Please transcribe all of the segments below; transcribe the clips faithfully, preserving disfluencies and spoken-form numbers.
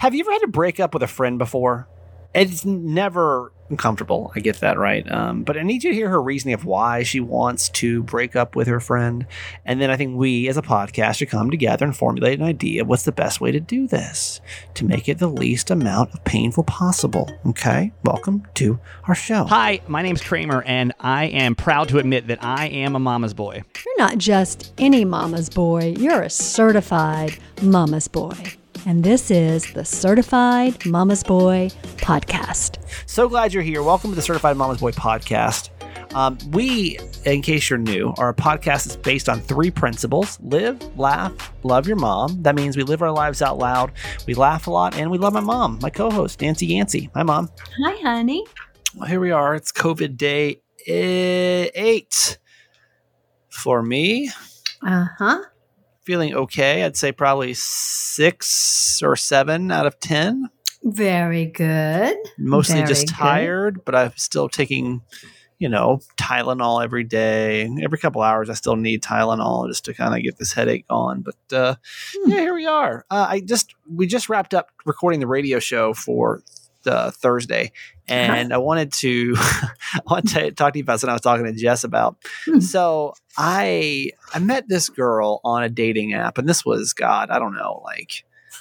have you ever had to break up with a friend before? It's never comfortable. I get that, right? Um, but I need you to hear her reasoning of why she wants to break up with her friend. And then I think we as a podcast should come together and formulate an idea of what's the best way to do this to make it the least amount of painful possible. Okay? Welcome to our show. Hi, my name's Kramer, and I am proud to admit that I am a mama's boy. You're not just any mama's boy. You're a certified mama's boy. And this is the Certified Mama's Boy Podcast. So glad you're here. Welcome to the Certified Mama's Boy Podcast. Um, we, in case you're new, are a podcast that's based on three principles: live, laugh, love your mom. That means we live our lives out loud, we laugh a lot, and we love my mom, my co-host, Nancy Yancey. Hi, Mom. Hi, honey. Well, here we are. It's COVID day eight for me. Uh-huh. Feeling okay. I'd say probably six or seven out of ten. Very good. Mostly Very just good. tired, but I'm still taking, you know, Tylenol every day. Every couple hours, I still need Tylenol just to kind of get this headache gone. But uh, hmm. yeah, here we are. Uh, I just we just wrapped up recording the radio show for uh, Thursday, and uh-huh. I wanted to I wanted to talk to you about something I was talking to Jess about. Hmm. So I I met this girl on a dating app, and this was God, I don't know, like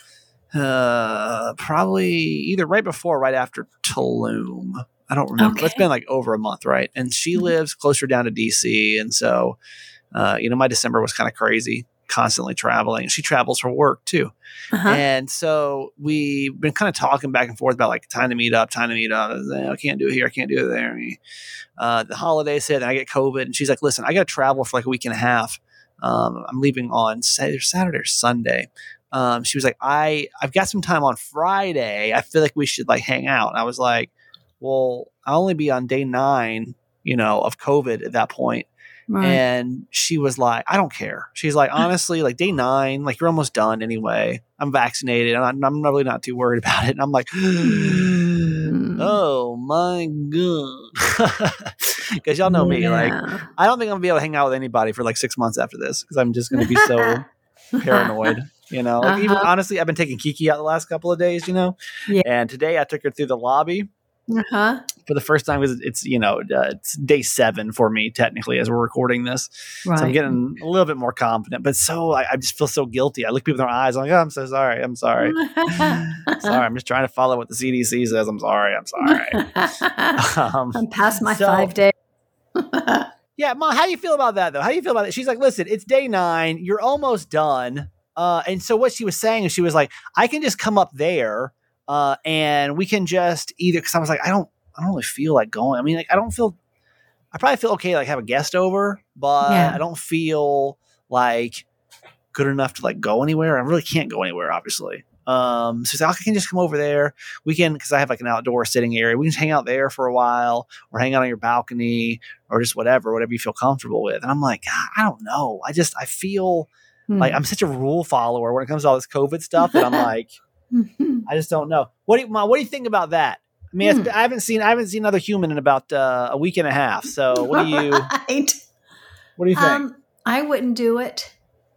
uh, probably either right before or right after Tulum. I don't remember. Okay. It's been like over a month, right? And she lives closer down to D C, and so uh, you know, my December was kind of crazy, constantly traveling. She travels for work too. Uh-huh. And so we've been kind of talking back and forth about like time to meet up, time to meet up. I, like, I can't do it here. I can't do it there. Uh, the holidays hit and I get COVID, and she's like, listen, I got to travel for like a week and a half. Um, I'm leaving on Saturday, Saturday or Sunday. Um, she was like, I, I've got some time on Friday. I feel like we should like hang out. And I was like, well, I'll only be on day nine, you know, of COVID at that point. Right. And she was like, I don't care. She's like, honestly, like day nine, like you're almost done anyway. I'm vaccinated. And I'm, I'm really not too worried about it. And I'm like, oh my God. Because y'all know me. Yeah. Like, I don't think I'm going to be able to hang out with anybody for like six months after this because I'm just going to be so paranoid. You know, like uh-huh. even honestly, I've been taking Kiki out the last couple of days, you know, yeah. And today I took her through the lobby. Uh-huh. For the first time, because it's, you know, uh, it's day seven for me technically as we're recording this. Right. So I'm getting a little bit more confident, but so I, I just feel so guilty. I look people in their eyes. I'm like, oh, I'm so sorry. I'm sorry. sorry. I'm just trying to follow what the C D C says. I'm sorry. I'm sorry. um, I'm past my so, five days. Yeah, Mom, how do you feel about that though? How do you feel about it? She's like, listen, it's day nine. You're almost done. Uh, and so what she was saying is she was like, I can just come up there. Uh, and we can just either, cause I was like, I don't, I don't really feel like going. I mean, like, I don't feel, I probably feel okay, like have a guest over, but yeah. I don't feel like good enough to like go anywhere. I really can't go anywhere, obviously. Um, so she's like, I can just come over there. We can, cause I have like an outdoor sitting area. We can just hang out there for a while or hang out on your balcony or just whatever, whatever you feel comfortable with. And I'm like, God, I don't know. I just, I feel hmm. like I'm such a rule follower when it comes to all this COVID stuff that I'm like, I just don't know. What do you, Mom, what do you think about that? I mean, hmm. I haven't seen I haven't seen another human in about uh, a week and a half. So, what do you right. What do you think? Um, I wouldn't do it.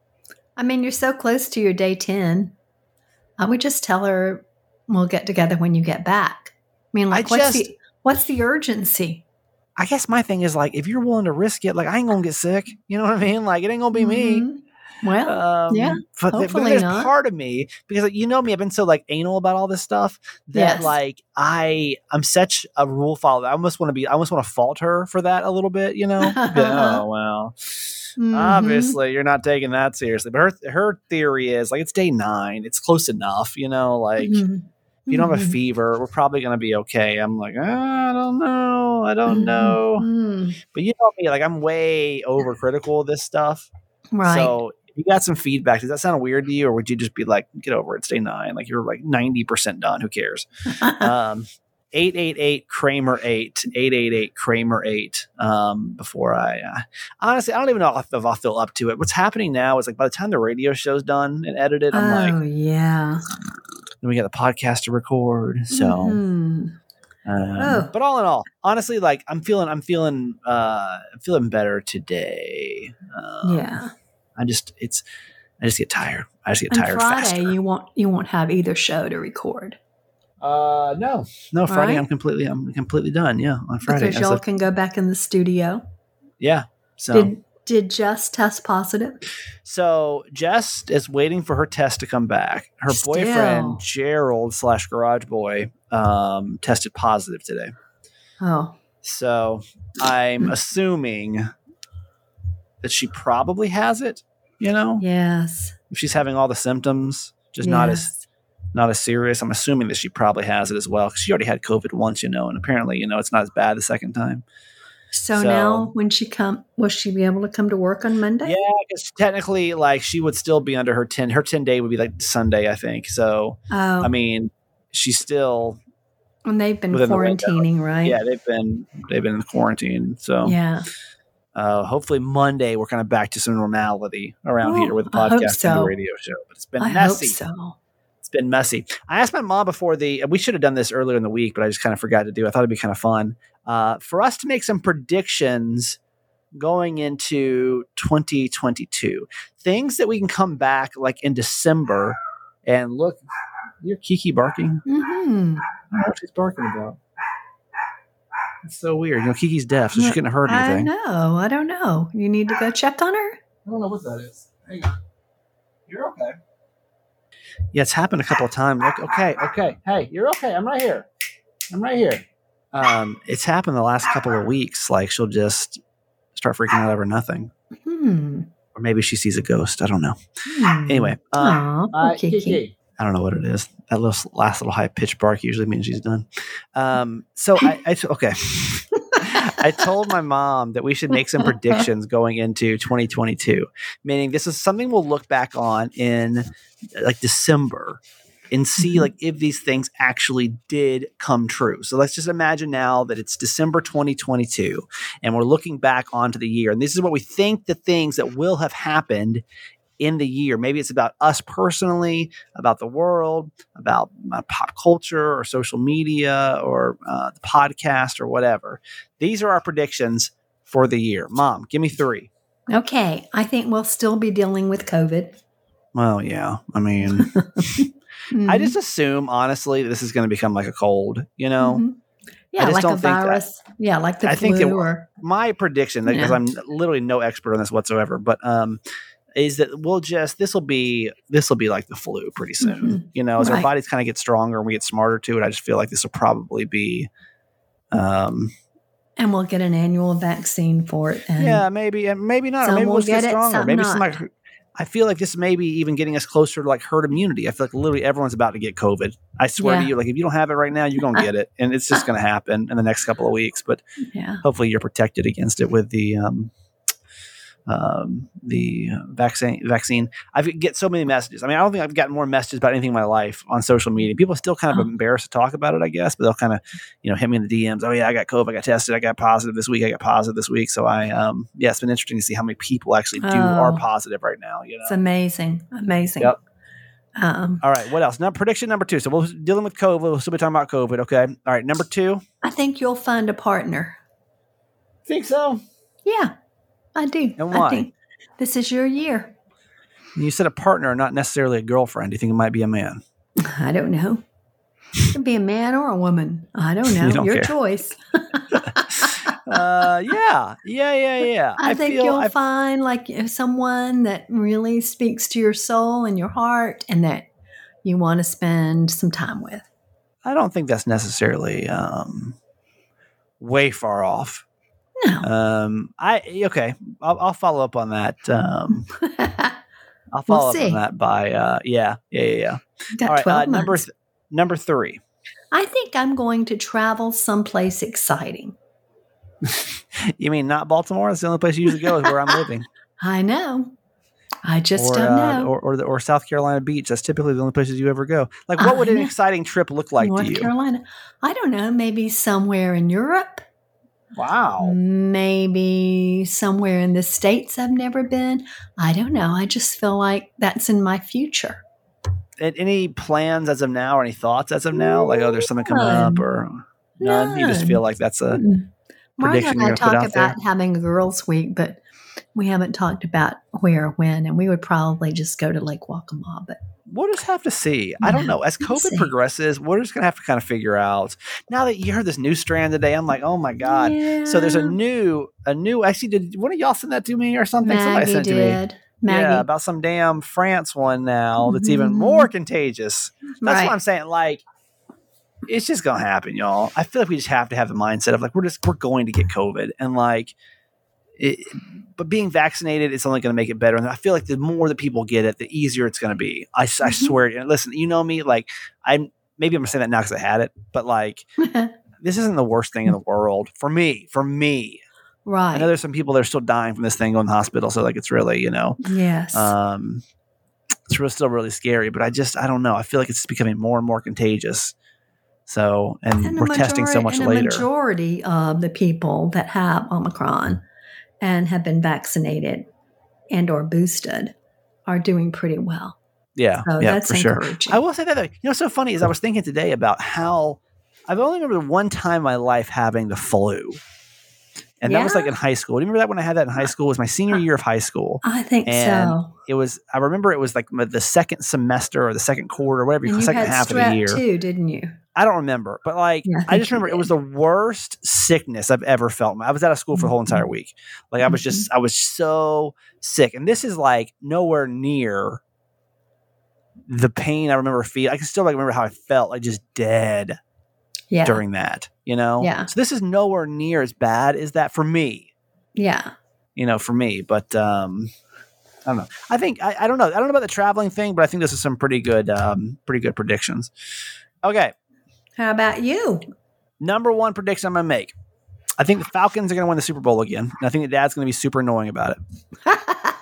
I mean, you're so close to your day ten. I would just tell her we'll get together when you get back. I mean, like, I what's just, the what's the urgency? I guess my thing is like, if you're willing to risk it, like I ain't gonna get sick. You know what I mean? Like, it ain't gonna be mm-hmm. me. Well, um, yeah, but, hopefully but there's not. part of me because like, you know me, I've been so like anal about all this stuff that yes. like I I'm such a rule follower. I almost want to be I almost want to fault her for that a little bit, you know. But, oh well, mm-hmm. obviously you're not taking that seriously. But her her theory is like it's day nine, it's close enough, you know. Like mm-hmm. if you don't have a fever, we're probably gonna be okay. I'm like ah, I don't know, I don't know. Mm-hmm. But you know me, like I'm way overcritical of this stuff, right? So. You got some feedback. Does that sound weird to you, or would you just be like, get over it, stay nine? Like you're like ninety percent done. Who cares? um, eight eight eight Kramer eight, eight eight eight Kramer eight. Um, before I, uh, honestly, I don't even know if, if I'll feel up to it. What's happening now is like, by the time the radio show's done and edited, I'm oh, like, yeah. Then we got the podcast to record. So, mm-hmm. um, oh. But all in all, honestly, like I'm feeling, I'm feeling, uh, I'm feeling better today. Um, yeah. I just, it's, I just get tired. I just get And tired Friday, faster. you won't you won't have either show to record. Uh, no, no. Friday, right. I'm completely, I'm completely done. Yeah, on Friday, Because y'all can go back in the studio. Yeah. So did did Jess test positive? So Jess is waiting for her test to come back. Her Still. boyfriend Gerald slash Garage Boy um, tested positive today. Oh, so I'm assuming that she probably has it. You know, yes. If she's having all the symptoms, just yes. not as not as serious. I'm assuming that she probably has it as well because she already had COVID once, you know, and apparently, you know, it's not as bad the second time. So, So now, when she come, will she be able to come to work on Monday? Yeah, because technically, like she would still be under her ten. Her ten day would be like Sunday, I think. So, oh. I mean, she's still. And they've been quarantining, right? Yeah, they've been they've been in quarantine. So yeah. Uh, hopefully Monday we're kind of back to some normality around well, here with the I hope podcast so. and the radio show. But it's been I messy. Hope so. It's been messy. I asked my mom before the. We should have done this earlier in the week, but I just kind of forgot to do. I thought it'd be kind of fun uh, for us to make some predictions going into twenty twenty-two. Things that we can come back like in December and look. You're Kiki barking. Mm-hmm. I don't know what she's barking about. It's so weird. You know, Kiki's deaf, so she couldn't hurt anything. I know. I don't know. You need to go check on her? I don't know what that is. Hang on. You're okay. Yeah, it's happened a couple of times. Like, okay, okay. Hey, you're okay. I'm right here. I'm right here. Um, it's happened the last couple of weeks. Like, she'll just start freaking out over nothing. Hmm. Or maybe she sees a ghost. I don't know. Hmm. Anyway. Um, uh, Aww, Kiki. Kiki. I don't know what it is. That little last little high pitched bark usually means she's done. Um, so I, I okay. I told my mom that we should make some predictions going into twenty twenty-two, meaning this is something we'll look back on in like December and see mm-hmm. like if these things actually did come true. So let's just imagine now that it's December twenty twenty-two and we're looking back onto the year. And this is what we think the things that will have happened in the year. Maybe it's about us personally, about the world, about uh, pop culture or social media or uh, the podcast or whatever. These are our predictions for the year. Mom, give me three. Okay. I think we'll still be dealing with COVID. Well, yeah. I mean, mm-hmm. I just assume, honestly, that this is going to become like a cold, you know? Mm-hmm. Yeah, I just like don't a think virus. That, yeah, like the I flu. think that or, my prediction, because yeah. I'm literally no expert on this whatsoever, but um, is that we'll just this will be this will be like the flu pretty soon. Mm-hmm. You know, as right. our bodies kind of get stronger and we get smarter to it. I just feel like this will probably be. Um, and we'll get an annual vaccine for it. And yeah, maybe, and maybe not. Or maybe we'll get, get stronger. It, maybe some like. I feel like this may be even getting us closer to like herd immunity. I feel like literally everyone's about to get COVID. I swear yeah. to you, like if you don't have it right now, you're gonna get it, and it's just gonna happen in the next couple of weeks. But yeah. hopefully, you're protected against it with the um, um, the vaccine. Vaccine. I get so many messages. I mean, I don't think I've gotten more messages about anything in my life on social media. People are still kind of oh. embarrassed to talk about it, I guess, but they'll kind of, you know, hit me in the D Ms. Oh yeah, I got COVID. I got tested. I got positive this week. I got positive this week. So I, um, yeah, it's been interesting to see how many people actually do oh. are positive right now. You know, it's amazing, amazing. Yep. Um, All right. What else? Now, prediction number two. So we're dealing with COVID. We'll still be talking about COVID. Okay. All right. Number two. I think you'll find a partner. Think so? Yeah, I do. And why? I think this is your year. You said a partner, not necessarily a girlfriend. Do you think it might be a man? I don't know. It could be a man or a woman. I don't know. You don't your care. choice. uh, yeah, yeah, yeah, yeah. I, I think feel, you'll I, find like someone that really speaks to your soul and your heart, and that you want to spend some time with. I don't think that's necessarily um, way far off. No. Um, I okay. I'll, I'll follow up on that. Um, I'll follow we'll up see. on that by uh, yeah, yeah, yeah. yeah. Got All right, twelve uh, number th- number three. I think I'm going to travel someplace exciting. You mean not Baltimore? That's the only place you usually go is where I'm living. I know. I just or, don't uh, know. Or or, the, or South Carolina Beach. That's typically the only places you ever go. Like, what would an exciting trip look like North to you? Carolina. I don't know. Maybe somewhere in Europe. Wow. Maybe somewhere in the States I've never been. I don't know. I just feel like that's in my future. And any plans as of now or any thoughts as of now? Like, oh, there's something coming up or none? none. You just feel like that's a Martha prediction and I you're going to put talk out about there? having a girls' week, but We haven't talked about where or when, and we would probably just go to Lake Waccamaw, but we'll just have to see. I don't know. As COVID progresses, we're just going to have to kind of figure out. Now that you heard this new strand today, I'm like, oh my God. Yeah. So there's a new, a new, actually, did one of y'all send that to me or something? Maggie Somebody sent it did. to me. Maggie. Yeah, about some damn France one now that's even more contagious. That's Right. what I'm saying. Like, it's just going to happen, y'all. I feel like we just have to have the mindset of like, we're just, we're going to get COVID. And like, it, but being vaccinated, it's only going to make it better. And I feel like the more that people get it, the easier it's going to be. I, mm-hmm. I swear. And listen, you know me, like I'm, maybe I'm going to say that now because I had it, but like, this isn't the worst thing in the world for me, for me. Right. I know there's some people that are still dying from this thing going to the hospital. So like, it's really, you know, yes. Um, it's really, still really scary, but I just, I don't know. I feel like it's becoming more and more contagious. So, and, and we're majority, testing so much and later. The majority of the people that have Omicron and have been vaccinated and or boosted are doing pretty well. Yeah, so yeah, that's for sure. encouraging. I will say that, though, you know, what's so funny is I was thinking today about how I've only remember one time in my life having the flu. And yeah. that was like in high school. Do you remember that when I had that in high school? It was my senior year of high school. I think and so. It was, I remember it was like the second semester or the second quarter, whatever, and the you second had half of the year. too, didn't you? I don't remember, but like, yeah, I, I just remember it was the worst sickness I've ever felt. I was out of school for the whole entire week. Like I was just, I was so sick. And this is like nowhere near the pain I remember feeling. I can still like remember how I felt, like just dead yeah. during that, you know? Yeah. So this is nowhere near as bad as that for me. Yeah. You know, for me, but um, I don't know. I think, I, I don't know. I don't know about the traveling thing, but I think this is some pretty good, um, pretty good predictions. Okay. How about you? Number one prediction I'm going to make. I think the Falcons are going to win the Super Bowl again. And I think the dad's going to be super annoying about it.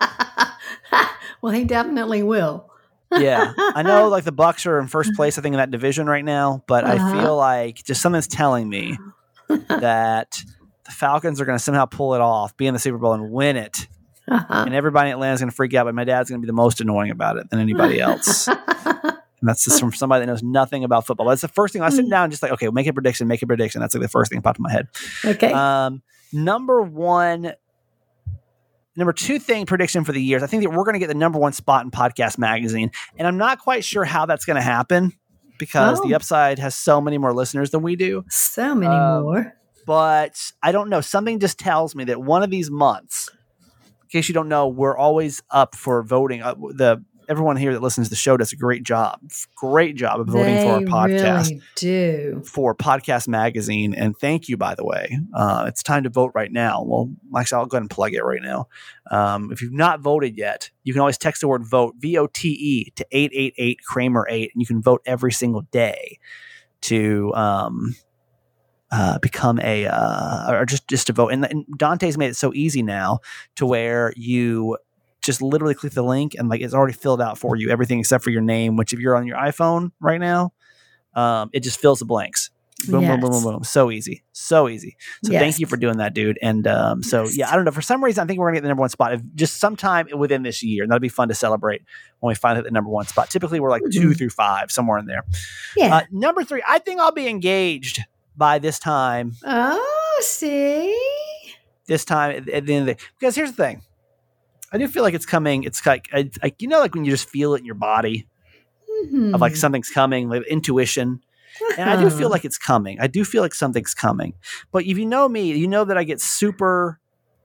Well, he definitely will. Yeah. I know like the Bucs are in first place, I think, in that division right now. But uh-huh. I feel like just something's telling me that the Falcons are going to somehow pull it off, be in the Super Bowl and win it. Uh-huh. And everybody in Atlanta's going to freak out. But my dad's going to be the most annoying about it than anybody else. And that's just from somebody that knows nothing about football. That's the first thing I sit down and just like, okay, make a prediction, make a prediction. That's like the first thing that popped in my head. Okay. Um, number one, number two thing prediction for the years. I think that we're going to get the number one spot in Podcast Magazine. And I'm not quite sure how that's going to happen because oh. the Upside has so many more listeners than we do. So many um, more. But I don't know. Something just tells me that one of these months, in case you don't know, we're always up for voting. Uh, the Everyone here that listens to the show does a great job, great job of voting they for our podcast. Really do. For Podcast Magazine. And thank you, by the way. Uh, it's time to vote right now. Well, actually, I'll go ahead and plug it right now. Um, if you've not voted yet, you can always text the word vote, V O T E, to eight eight eight Kramer eight, and you can vote every single day to um, uh, become a, uh, or just, just to vote. And, and Dante's made it so easy now to where you just literally click the link and like it's already filled out for you, everything except for your name, which if you're on your iPhone right now, um, it just fills the blanks. Boom, yes. boom, boom, boom, boom. So easy. So easy. So yes. Thank you for doing that, dude. And um, so, yes. yeah, I don't know. For some reason, I think we're going to get the number one spot if just sometime within this year. And that'll be fun to celebrate when we finally hit the number one spot. Typically, we're like mm-hmm. two through five, somewhere in there. Yeah. Uh, number three, I think I'll be engaged by this time. Oh, see? This time at, at the end of the day. Because here's the thing. I do feel like it's coming. It's like, like, you know, like when you just feel it in your body mm-hmm. of like something's coming, like intuition. And I do feel like it's coming. I do feel like something's coming. But if you know me, you know that I get super,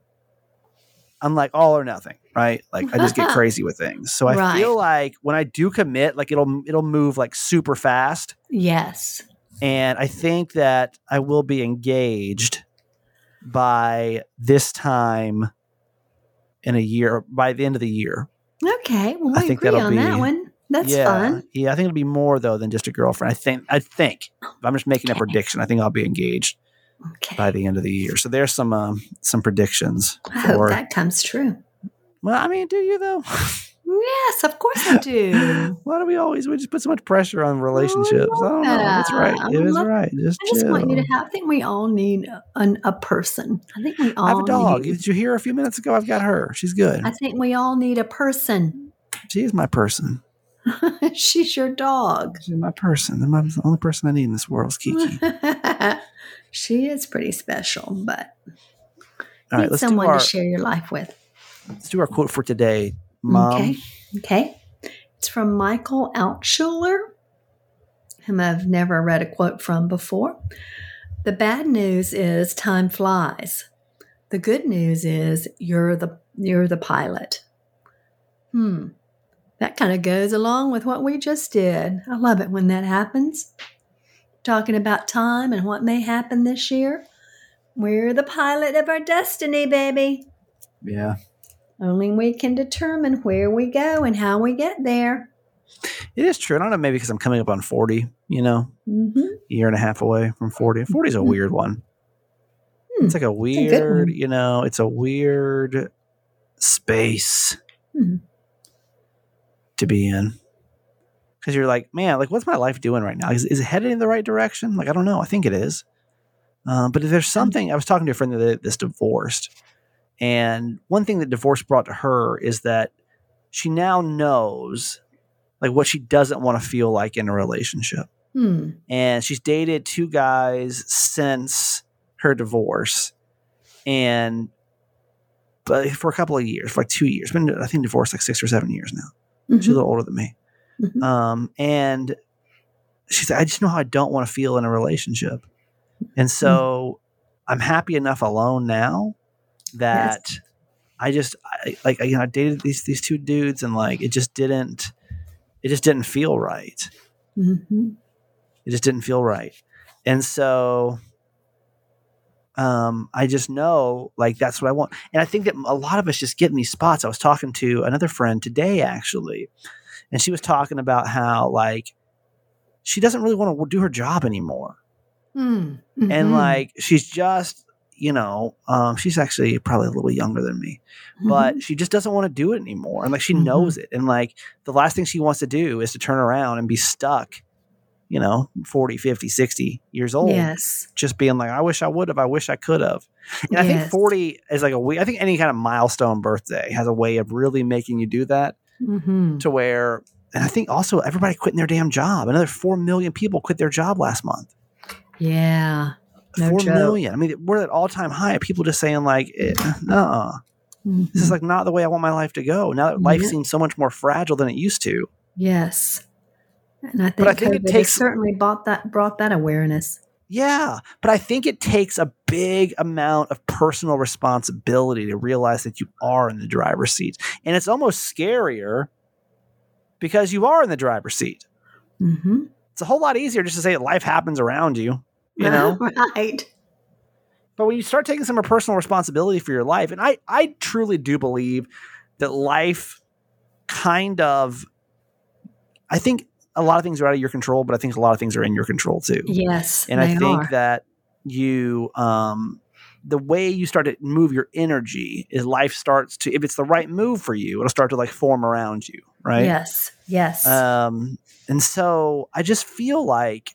I'm like all or nothing, right? Like I just get crazy with things. So I right. feel like when I do commit, like it'll, it'll move like super fast. Yes. And I think that I will be engaged by this time in a year, by the end of the year. Okay. Well, we I think agree that'll on be, that one. That's yeah, fun. Yeah, I think it'll be more though than just a girlfriend. I think. I think. I'm just making okay. a prediction. I think I'll be engaged okay. by the end of the year. So there's some um, some predictions. I for, hope that comes true. Well, I mean, do you though? Yes, of course I do. Why do we always we just put so much pressure on relationships? I, I don't know. That's right. It is right. Just I just chill. want you to have. I think we all need an, a person. I think we all. I have a dog. Need, Did you hear a few minutes ago? I've got her. She's good. I think we all need a person. She is my person. She's your dog. She's my person. I'm the only person I need in this world is Kiki. She is pretty special, but all right, let's someone do our, to share your life with. let's do our quote for today, Mom. Okay. Okay. It's from Michael Altshuler, whom I've never read a quote from before. The bad news is time flies. The good news is you're the you're the pilot. Hmm. That kind of goes along with what we just did. I love it when that happens. Talking about time and what may happen this year. We're the pilot of our destiny, baby. Yeah. Only we can determine where we go and how we get there. It is true. I don't know, maybe because I'm coming up on forty, you know, Mm-hmm. a year and a half away from forty. forty is a weird one. Hmm. It's like a a good weird, one. you know, it's a weird space Hmm. to be in. Because you're like, man, like, what's my life doing right now? Is, is it headed in the right direction? Like, I don't know. I think it is. Um, but if there's something, I was talking to a friend that that's divorced. And one thing that divorce brought to her is that she now knows like what she doesn't want to feel like in a relationship. Hmm. And she's dated two guys since her divorce. And but for a couple of years, for like two years, been I think divorced like six or seven years now. Mm-hmm. She's a little older than me. Mm-hmm. Um, and she said, I just know how I don't want to feel in a relationship. And so mm-hmm. I'm happy enough alone now that yes. I just I, like, you know, I dated these, these two dudes and like, it just didn't, it just didn't feel right. Mm-hmm. It just didn't feel right. And so, um, I just know like, that's what I want. And I think that a lot of us just get in these spots. I was talking to another friend today, actually, and she was talking about how like, she doesn't really want to do her job anymore. Mm-hmm. And like, she's just, you know, um, she's actually probably a little younger than me, but mm-hmm. she just doesn't want to do it anymore. And like, she mm-hmm. knows it. And like, the last thing she wants to do is to turn around and be stuck, you know, forty, fifty, sixty years old. Yes. Just being like, I wish I would have, I wish I could have. And yes. I think forty is like a way, I think any kind of milestone birthday has a way of really making you do that mm-hmm. to where, and I think also everybody quitting their damn job. Another four million people quit their job last month. Yeah. No Four joke. million. I mean, we're at all time high. People just saying like, no, mm-hmm. this is like not the way I want my life to go. Now that life yeah. seems so much more fragile than it used to. Yes. And I think, but I think COVID it takes certainly brought that, brought that awareness. Yeah. But I think it takes a big amount of personal responsibility to realize that you are in the driver's seat. And it's almost scarier because you are in the driver's seat. Mm-hmm. It's a whole lot easier just to say that life happens around you. You know, right. But when you start taking some more personal responsibility for your life, and I, I truly do believe that life kind of, I think a lot of things are out of your control, but I think a lot of things are in your control too. Yes. And I think are. that you, um, the way you start to move your energy is life starts to, if it's the right move for you, it'll start to like form around you. Right. Yes. Yes. Um, and so I just feel like,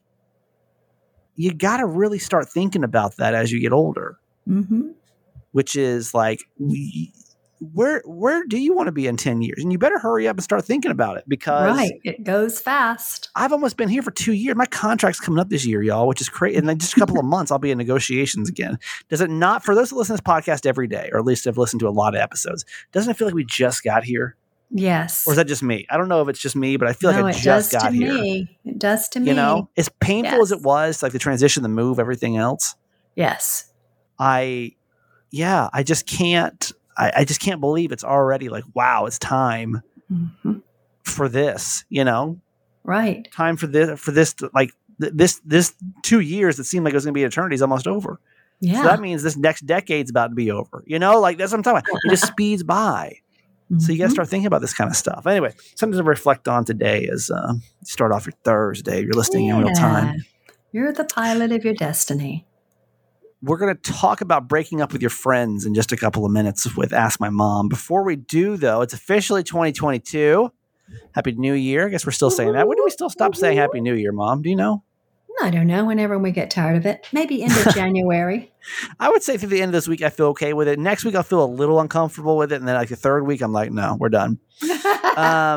you got to really start thinking about that as you get older, mm-hmm. which is like, we, where where do you want to be in ten years? And you better hurry up and start thinking about it because right. it goes fast. I've almost been here for two years. My contract's coming up this year, y'all, which is crazy. And then just a couple of months, I'll be in negotiations again. Does it not, for those who listen to this podcast every day, or at least have listened to a lot of episodes, doesn't it feel like we just got here? Yes. Or is that just me? I don't know if it's just me, but I feel no, like I just got to here. Me. It does to me. You know, as painful yes. as it was, like the transition, the move, everything else. Yes. I, yeah, I just can't, I, I just can't believe it's already like, wow, it's time mm-hmm. for this, you know? Right. Time for this, for this, to, like th- this, this two years that seemed like it was going to be an eternity is almost over. Yeah. So that means this next decade's about to be over, you know? Like that's what I'm talking about. It just speeds by. Mm-hmm. So you got to start thinking about this kind of stuff. Anyway, something to reflect on today is uh, start off your Thursday. You're listening yeah. in real time. You're the pilot of your destiny. We're going to talk about breaking up with your friends in just a couple of minutes with Ask My Mom. Before we do, though, it's officially twenty twenty-two. Happy New Year. I guess we're still saying that. When do we still stop saying Happy New Year, Mom? Do you know? I don't know. Whenever we get tired of it. Maybe end of January. I would say through the end of this week, I feel okay with it. Next week, I'll feel a little uncomfortable with it. And then like the third week, I'm like, no, we're done. um,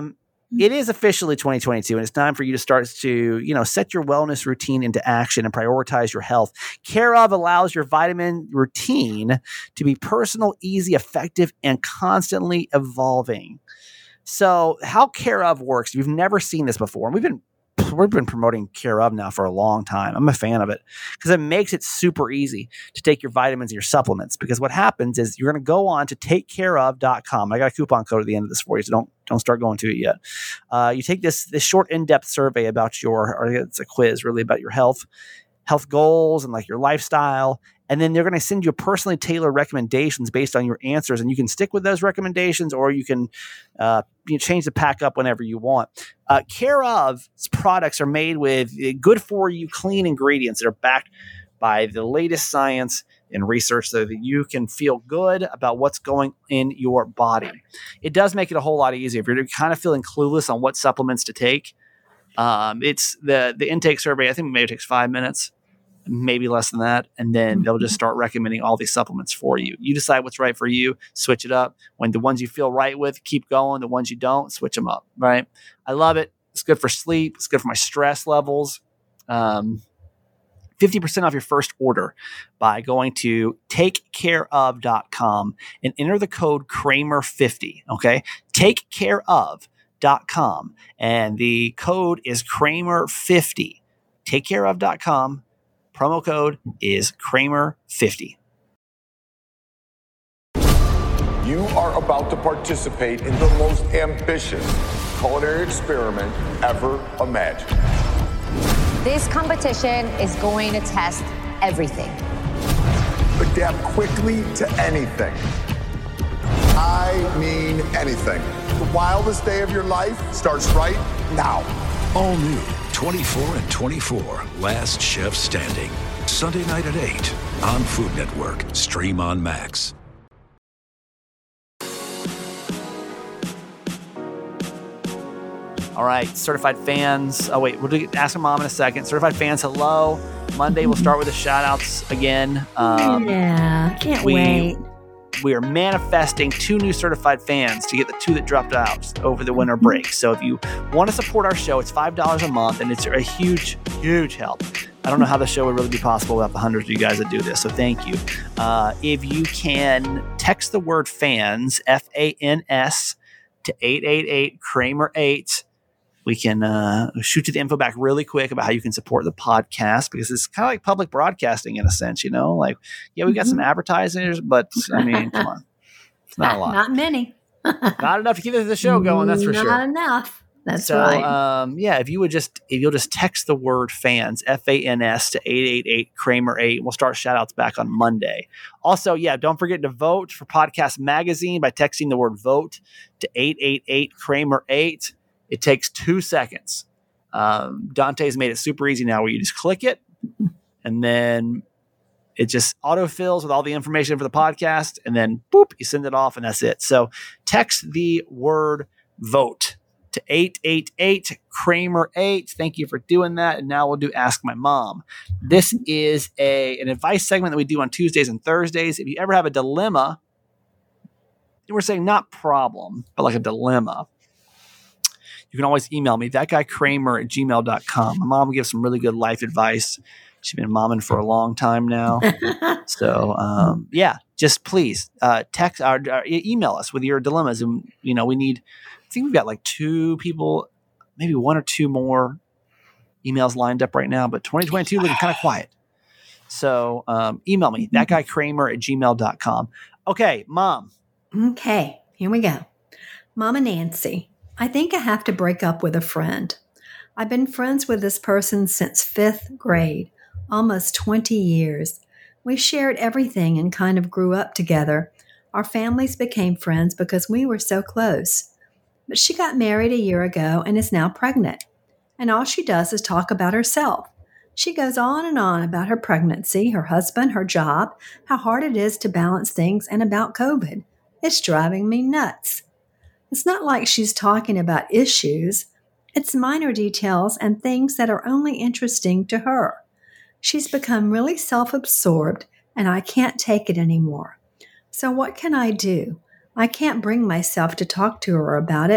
it is officially twenty twenty-two, and it's time for you to start to, you know, set your wellness routine into action and prioritize your health. Care of allows your vitamin routine to be personal, easy, effective, and constantly evolving. So how Care of works, if you've never seen this before, and we've been we've been promoting Care of now for a long time. I'm a fan of it because it makes it super easy to take your vitamins and your supplements, because what happens is you're going to go on to take care of dot com. I got a coupon code at the end of this for you, so don't don't start going to it yet. Uh, you take this this short in-depth survey about your, or it's a quiz really about your health, health goals and like your lifestyle. And then they're going to send you personally tailored recommendations based on your answers. And you can stick with those recommendations, or you can uh, you know, change the pack up whenever you want. Uh, Care of's products are made with good for you, clean ingredients that are backed by the latest science and research so that you can feel good about what's going in your body. It does make it a whole lot easier if you're kind of feeling clueless on what supplements to take. Um, it's the, the intake survey. I think maybe it takes five minutes. Maybe less than that. And then they'll just start recommending all these supplements for you. You decide what's right for you, switch it up. When the ones you feel right with, keep going. The ones you don't, switch them up. Right. I love it. It's good for sleep. It's good for my stress levels. Um, fifty percent off your first order by going to take care of dot com and enter the code Kramer fifty. Okay. take care of dot com. And the code is Kramer fifty. take care of dot com. Promo code is Kramer fifty. You are about to participate in the most ambitious culinary experiment ever imagined. This competition is going to test everything. Adapt quickly to anything. I mean anything. The wildest day of your life starts right now. All new. twenty-four and twenty-four, Last Chef Standing. Sunday night at eight on Food Network. Stream on Max. All right, certified fans. Oh, wait, we'll do, ask a mom in a second. Certified fans, hello. Monday, we'll start with the shout outs again. Um, yeah, can't we, wait. We are manifesting two new certified fans to get the two that dropped out over the winter break. So if you want to support our show, it's five dollars a month, and it's a huge, huge help. I don't know how the show would really be possible without the hundreds of you guys that do this, so thank you. Uh, if you can text the word FANS, F A N S, to eight eight eight Kramer eight, we can uh, shoot you the info back really quick about how you can support the podcast, because it's kind of like public broadcasting in a sense, you know? Like, yeah, we got mm-hmm. some advertisers, but I mean, come on. It's not a lot. Not many. Not enough to keep the show going, that's for not sure. Not enough. That's so, right. Um, yeah, if you would just, if you'll just text the word FANS, F A N S, to eight eight eight Kramer eight, we'll start shout outs back on Monday. Also, yeah, don't forget to vote for Podcast Magazine by texting the word vote to eight eight eight Kramer eight. It takes two seconds. Um, Dante's made it super easy now where you just click it and then it just autofills with all the information for the podcast, and then boop, you send it off, and that's it. So text the word vote to eight eight eight Kramer eight. Thank you for doing that. And now we'll do Ask My Mom. This is a an advice segment that we do on Tuesdays and Thursdays. If you ever have a dilemma, we're saying not problem, but like a dilemma, you can always email me, that guy Kramer at gmail dot com. My mom gives some really good life advice. She's been momming for a long time now. so, um, yeah, just please uh, text or, or email us with your dilemmas. And, you know, we need, I think we've got like two people, maybe one or two more emails lined up right now, but twenty twenty-two looking kind of quiet. So um, email me, that guy Kramer at gmail dot com. Okay, Mom. Okay, here we go. Mama Nancy. I think I have to break up with a friend. I've been friends with this person since fifth grade, almost twenty years. We shared everything and kind of grew up together. Our families became friends because we were so close. But she got married a year ago and is now pregnant. And all she does is talk about herself. She goes on and on about her pregnancy, her husband, her job, how hard it is to balance things, and about COVID. It's driving me nuts. It's not like she's talking about issues. It's minor details and things that are only interesting to her. She's become really self-absorbed, and I can't take it anymore. So what can I do? I can't bring myself to talk to her about it,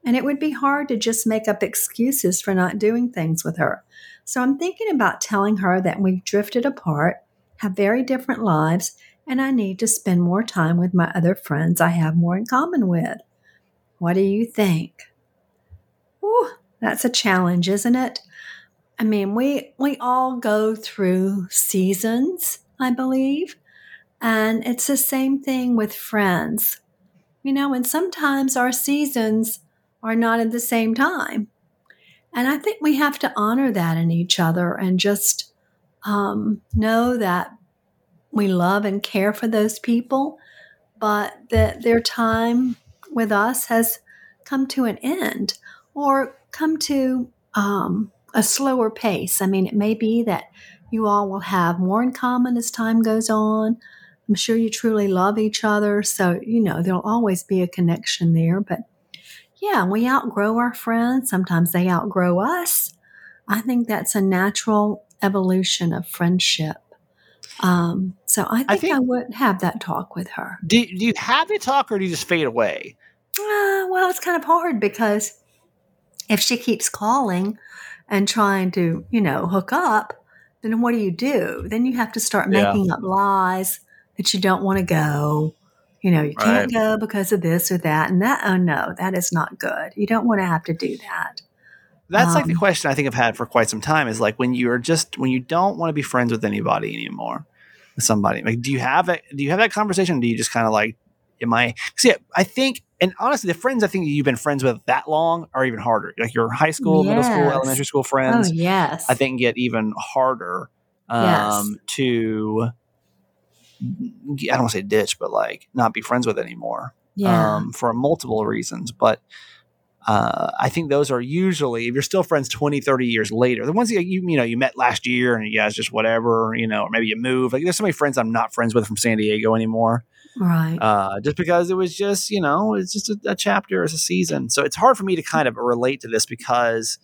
And it would be hard to just make up excuses for not doing things with her. So I'm thinking about telling her that we've drifted apart, have very different lives, and I need to spend more time with my other friends I have more in common with. What do you think? Ooh, that's a challenge, isn't it? I mean, we we all go through seasons, I believe, and it's the same thing with friends. You know, and sometimes our seasons are not at the same time. And I think we have to honor that in each other and just um, know that we love and care for those people, but that their time with us has come to an end or come to um, a slower pace. I mean, it may be that you all will have more in common as time goes on. I'm sure you truly love each other. So, you know, there'll always be a connection there. But yeah, we outgrow our friends. Sometimes they outgrow us. I think that's a natural evolution of friendship. Um, so I think I, think I would have that talk with her. Do, do you have the talk or do you just fade away? Uh, well, it's kind of hard because if she keeps calling and trying to, you know, hook up, then what do you do? Then you have to start making yeah. up lies that you don't want to go. You know, you can't right. go because of this or that. And that, oh no, that is not good. You don't want to have to do that. That's um, like the question I think I've had for quite some time is like when you're just, when you don't want to be friends with anybody anymore, with somebody, like, do you have it? Do you have that conversation? Or do you just kind of like, am I, see, I think, and honestly, the friends I think you've been friends with that long are even harder. Like your high school, yes. middle school, elementary school friends. Oh, yes. I think get even harder um, yes. to, I don't want to say ditch, but like not be friends with anymore yeah. um, for multiple reasons. But uh, I think those are usually, if you're still friends twenty, thirty years later, the ones that you, you know, you met last year and you guys just whatever, you know, or maybe you move. Like there's so many friends I'm not friends with from San Diego anymore. Right. Uh, just because it was just, you know, it's just a, a chapter, it's a season. So it's hard for me to kind of relate to this because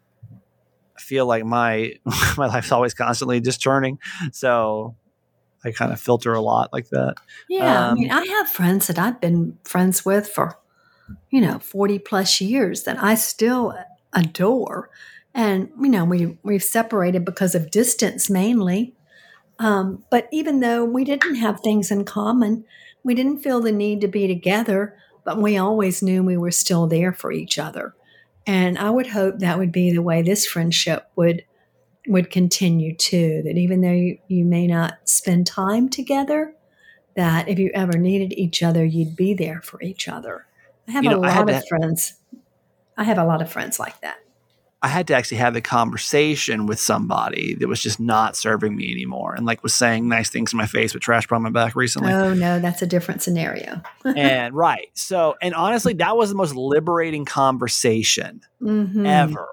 I feel like my, my life's always constantly just churning. So I kind of filter a lot like that. Yeah. Um, I mean, I have friends that I've been friends with for, you know, forty plus years that I still adore. And, you know, we, we've separated because of distance mainly. Um, but even though we didn't have things in common, we didn't feel the need to be together, but we always knew we were still there for each other. And I would hope that would be the way this friendship would would continue too, that even though you, you may not spend time together, that if you ever needed each other, you'd be there for each other. I have you know, a lot of to, friends. I have a lot of friends like that. I had to actually have the conversation with somebody that was just not serving me anymore and like was saying nice things in my face with trash on my back recently. Oh no, that's a different scenario. And right. So, and honestly, that was the most liberating conversation mm-hmm. ever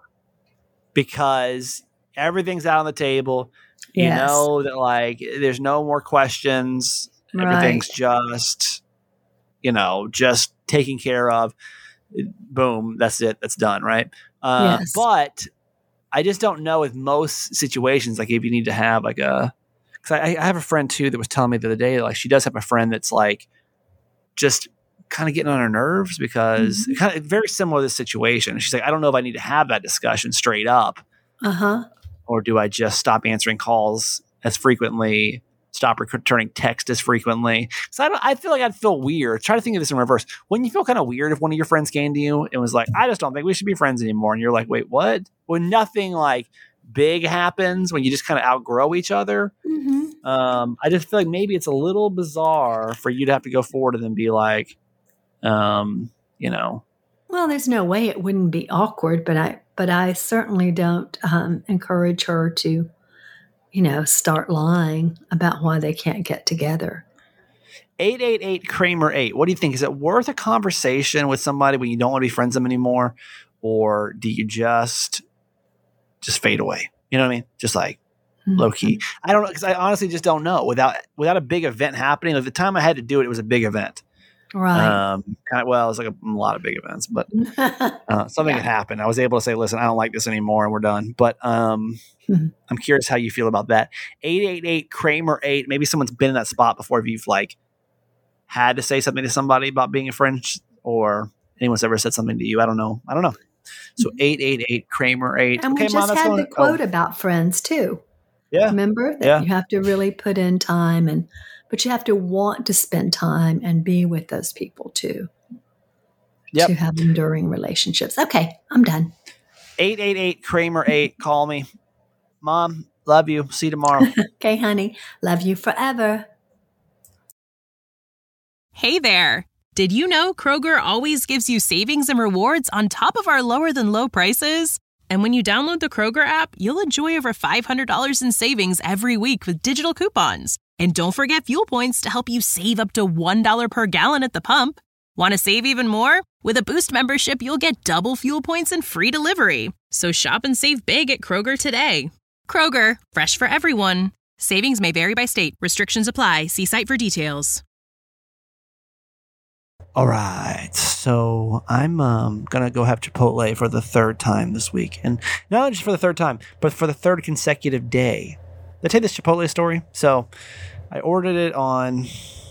because everything's out on the table. You yes. know that like there's no more questions. Right. Everything's just, you know, just taken care of. Boom. That's it. That's done. Right. Uh, yes. But I just don't know with most situations, like if you need to have like a, cause I, I have a friend too that was telling me the other day, like she does have a friend that's like just kind of getting on her nerves because mm-hmm. kind of very similar to this situation. She's like, I don't know if I need to have that discussion straight up. Uh-huh. Or do I just stop answering calls as frequently, stop returning text as frequently? So I, don't, I feel like I'd feel weird. Try to think of this in reverse. Wouldn't you feel kind of weird if one of your friends came to you and was like, I just don't think we should be friends anymore. And you're like, wait, what? When nothing like big happens, when you just kind of outgrow each other. Mm-hmm. Um, I just feel like maybe it's a little bizarre for you to have to go forward and then be like, um, you know. Well, there's no way it wouldn't be awkward, but I, but I certainly don't um, encourage her to, you know, start lying about why they can't get together. eight eight eight Kramer eight. What do you think? Is it worth a conversation with somebody when you don't want to be friends with them anymore? Or do you just, just fade away? You know what I mean? Just like mm-hmm. low key. I don't know. Cause I honestly just don't know without, without a big event happening. At the time I had to do it, it was a big event. Right. Um, kind of, well, it was like a, a lot of big events, but uh, something yeah. had happened. I was able to say, listen, I don't like this anymore and we're done. But um, mm-hmm. I'm curious how you feel about that. eight eight eight Kramer eight. Maybe someone's been in that spot before if you've like had to say something to somebody about being a friend or anyone's ever said something to you. I don't know. I don't know. So eight eight eight Kramer eight. And okay, we just Mom, had going, the quote oh. about friends too. Yeah. Remember that yeah. you have to really put in time, and but you have to want to spend time and be with those people too. Yep. To have enduring relationships. Okay, I'm done. eight eight eight Kramer eight. Call me. Mom, love you. See you tomorrow. Okay, honey. Love you forever. Hey there. Did you know Kroger always gives you savings and rewards on top of our lower than low prices? And when you download the Kroger app, you'll enjoy over five hundred dollars in savings every week with digital coupons. And don't forget fuel points to help you save up to one dollar per gallon at the pump. Want to save even more? With a Boost membership, you'll get double fuel points and free delivery. So shop and save big at Kroger today. Kroger, fresh for everyone. Savings may vary by state. Restrictions apply. See site for details. All right. So I'm um, going to go have Chipotle for the third time this week. And not just for the third time, but for the third consecutive day. Did I tell you this Chipotle story? So I ordered it on,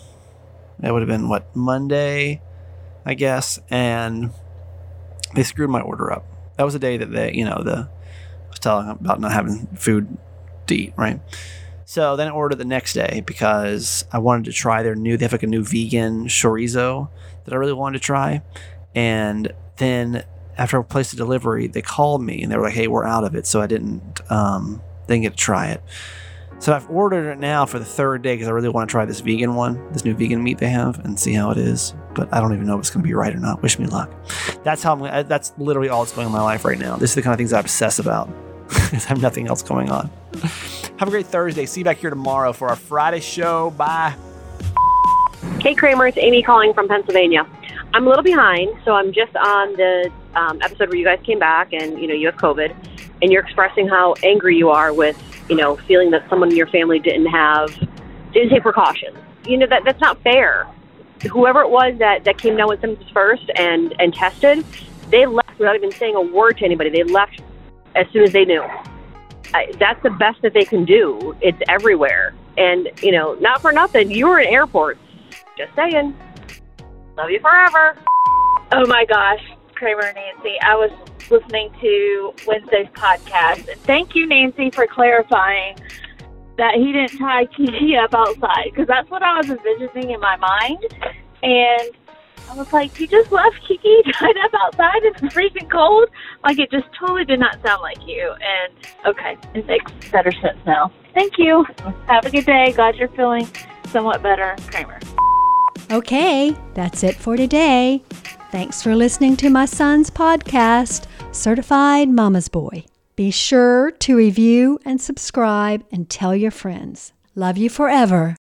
it would have been, what, Monday, I guess. And they screwed my order up. That was the day that they, you know, the I was telling them about not having food to eat, right? So then I ordered the next day because I wanted to try their new, they have like a new vegan chorizo that I really wanted to try. And then after I placed the delivery, they called me and they were like, hey, we're out of it. So I didn't, um, didn't get to try it. So I've ordered it now for the third day because I really want to try this vegan one, this new vegan meat they have, and see how it is. But I don't even know if it's going to be right or not. Wish me luck. That's how I'm, that's literally all that's going on in my life right now. This is the kind of things I obsess about because I have nothing else going on. Have a great Thursday. See you back here tomorrow for our Friday show. Bye. Hey, Kramer. It's Amy calling from Pennsylvania. I'm a little behind, so I'm just on the um, episode where you guys came back and, you know, you have COVID, and you're expressing how angry you are with, you know, feeling that someone in your family didn't have, didn't take precautions. You know, that that's not fair. Whoever it was that, that came down with symptoms first and, and tested, they left without even saying a word to anybody. They left as soon as they knew. I, that's the best that they can do. It's everywhere. And, you know, not for nothing, you were in airports. Just saying. Love you forever. Oh, my gosh. Kramer and Nancy, I was listening to Wednesday's podcast. Thank you, Nancy, for clarifying that he didn't tie Kiki up outside, because that's what I was envisioning in my mind. And I was like, you just left Kiki tied up outside in the freezing cold? Like, it just totally did not sound like you. And, okay, it makes better sense now. Thank you. Have a good day. Glad you're feeling somewhat better. Kramer. Okay, that's it for today. Thanks for listening to my son's podcast, Certified Mama's Boy. Be sure to review and subscribe and tell your friends. Love you forever.